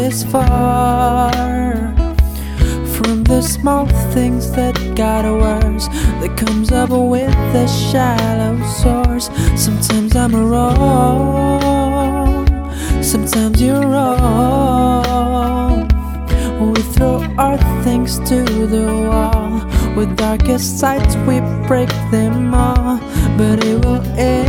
this far from the small things that got worse, that comes up with a shallow source. Sometimes I'm wrong, sometimes you're wrong. We throw our things to the wall, with darkest sides we break them all. But it will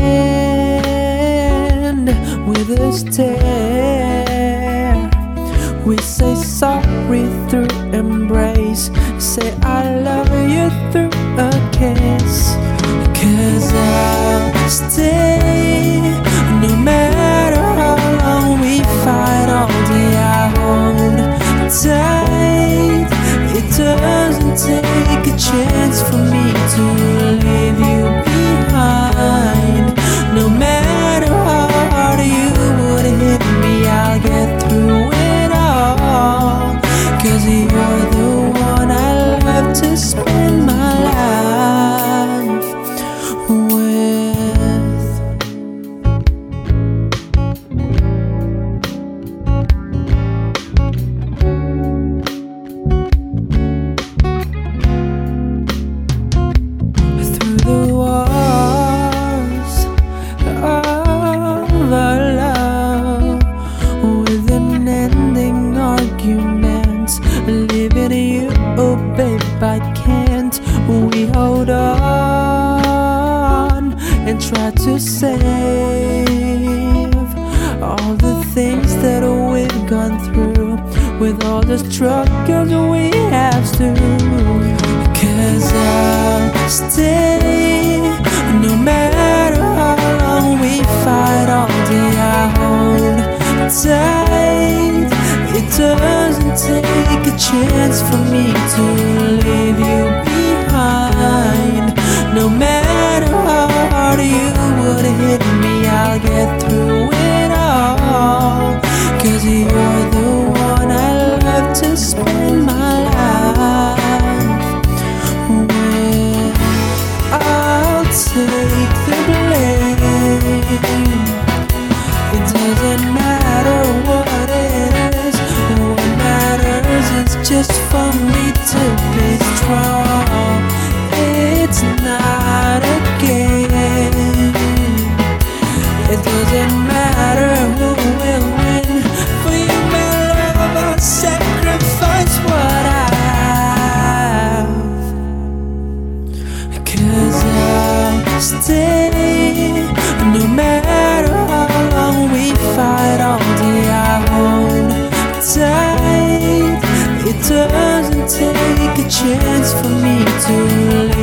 end with a stare. We say sorry through embrace, say I love you through a kiss. 'Cause I'll stay no matter how long we fight. All day I hold tight. It doesn't take a chance for me to leave you behind. No matter how hard you would hit me, I'll get through it all. 'Cause you're the one I love to spend my life with. Through the walls of our love, with unending arguments, leaving you, oh babe, I can't. We hold on and try to save all the things that we've gone through, with all the struggles we have to. 'Cause I'll stay no matter how long we fight. All day I hold tight. It doesn't take a chance for me to leave you behind. No matter how hard you would hit me, I'll get through it all. 'Cause you're the one I love to spend my life with. I'll take the blame. It doesn't matter what it is. What matters is just for me to be strong. It's not a game. It doesn't matter who will win. For you, my love, I'll sacrifice what I have. 'Cause I'll stay no matter how long we fight. All day I hold tight. It doesn't take a chance for me to